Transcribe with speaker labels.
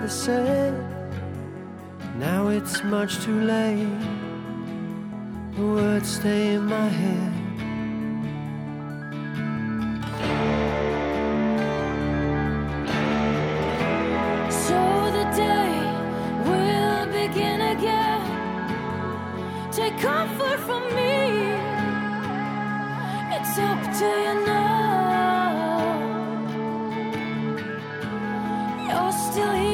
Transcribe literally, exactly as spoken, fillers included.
Speaker 1: rather say. Now it's much too late. The words stay in my head.
Speaker 2: So the day will begin again. Take comfort from me. It's up to you now. You're still here.